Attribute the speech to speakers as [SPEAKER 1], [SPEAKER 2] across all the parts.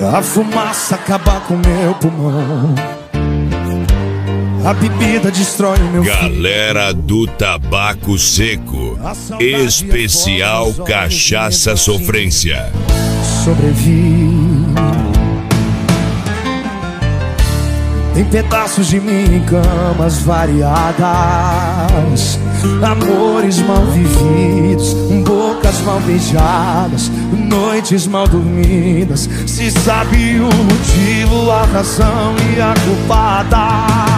[SPEAKER 1] A fumaça acaba com meu pulmão, a bebida destrói o meu
[SPEAKER 2] Galera do Tabaco Seco, especial Cachaça Sofrência.
[SPEAKER 1] Sobrevivi. Tem pedaços de mim em camas variadas, amores mal vividos, bocas mal beijadas, noites mal dormidas. Se sabe o motivo, a razão e a culpada,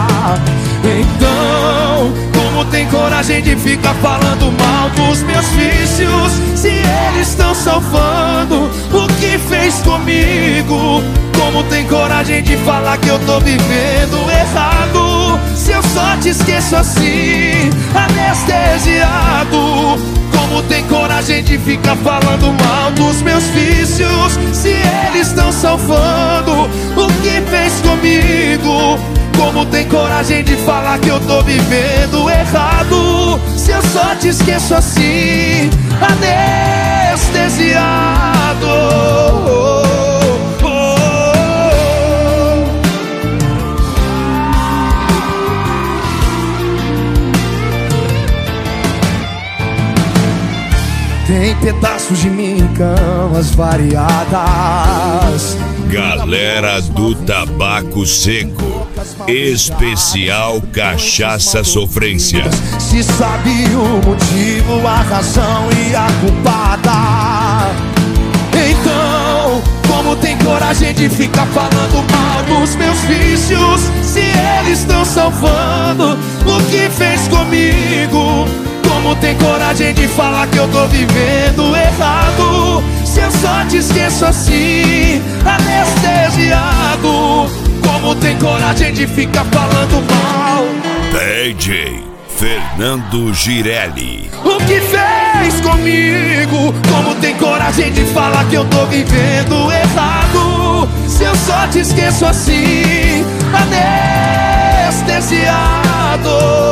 [SPEAKER 1] então como tem coragem de ficar falando mal dos meus vícios, se eles estão salvando o que fez comigo? Como tem coragem de falar que eu tô vivendo errado, se eu só te esqueço assim, anestesiado? Como tem coragem de ficar falando mal dos meus vícios, se eles estão salvando o que fez comigo? Como tem coragem de falar que eu tô vivendo errado, se eu só te esqueço assim, anestesiado? Tem pedaços de mim em camas variadas.
[SPEAKER 2] Galera do Tabaco Seco, especial Cachaça Sofrência.
[SPEAKER 1] Se sabe o motivo, a razão e a culpada, então como tem coragem de ficar falando mal dos meus vícios, se eles estão salvando o que fez comigo? Como tem coragem de falar que eu tô vivendo errado, se eu só te esqueço assim, anestesiado? Como tem coragem de ficar falando mal?
[SPEAKER 2] DJ Fernando Girelli.
[SPEAKER 1] O que fez comigo? Como tem coragem de falar que eu tô vivendo errado, se eu só te esqueço assim,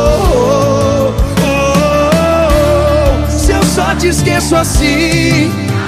[SPEAKER 1] anestesiado? Se eu só te esqueço assim,